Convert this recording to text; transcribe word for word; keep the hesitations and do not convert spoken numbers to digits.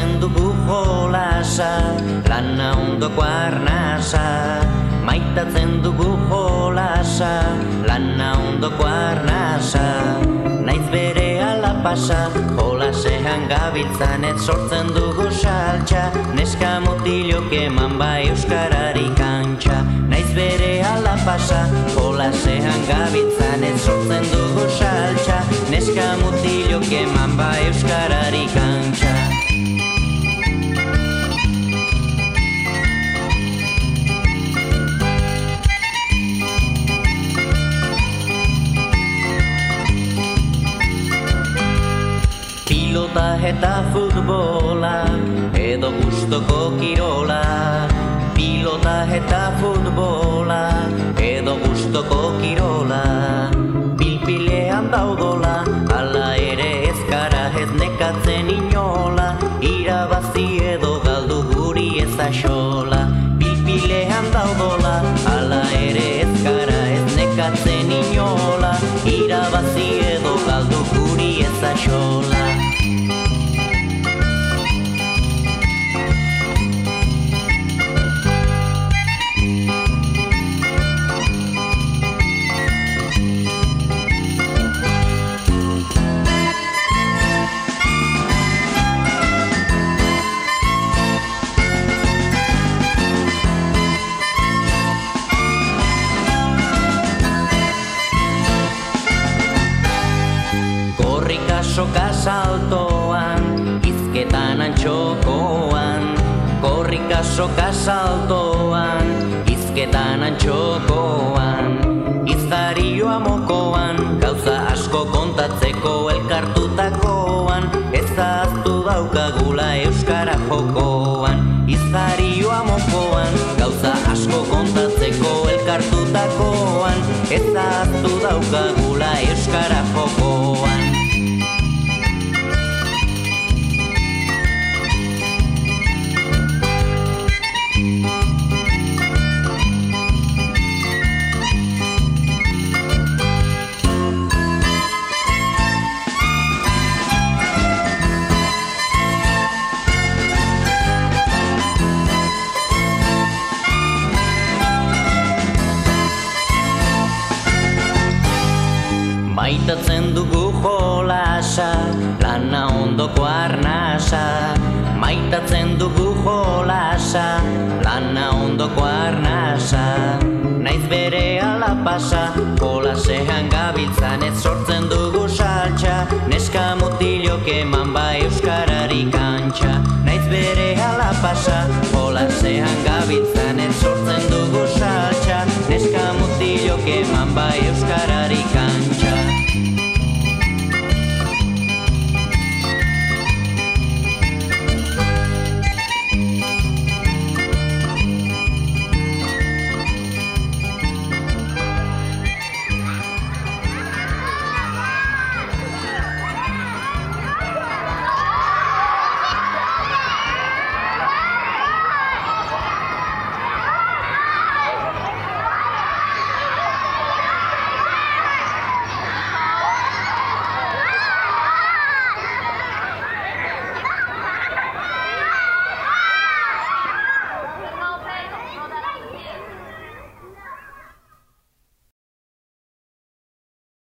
Maitatzen dugu jolasa, lana ondoko arnasa. Maitatzen dugu jolasa, lana ondoko arnasa. Naiz bere ala pasa, jolasean gabiltzan ez sortzen dugu saltxa. Neska mutilok eman bai euskarari kantxa. Naiz bere ala pasa, jolasean gabiltzan ez sortzen dugu saltxa. Neska mutilok eman bai euskarari kantxa. Pilota eta futbola, edo gustoko kirola. Pilota eta futbola, edo gustoko kirola. Pilpilean daudola, ala ere ez gara ez nekatzen inola. Irabazi edo galdu guri ez axola. Pilpilean daudola, ala ere ez gara ez nekatzen inola. Irabazi edo galdu guri ez axola. Soka saltoan, izketan antxokoan. Korrika soka saltoan, izketan antxokoan. Izarioa mokoan, gauza asko kontatzeko elkartutakoan. Ez ahaztu daukagula euskara jokoan. Izarioa mokoan, gauza asko kontatzeko elkartutakoan. Ez ahaztu daukagula euskara jokoan. Maitatzen dugu jolasa, lana ondoko arnasa. Maitatzen dugu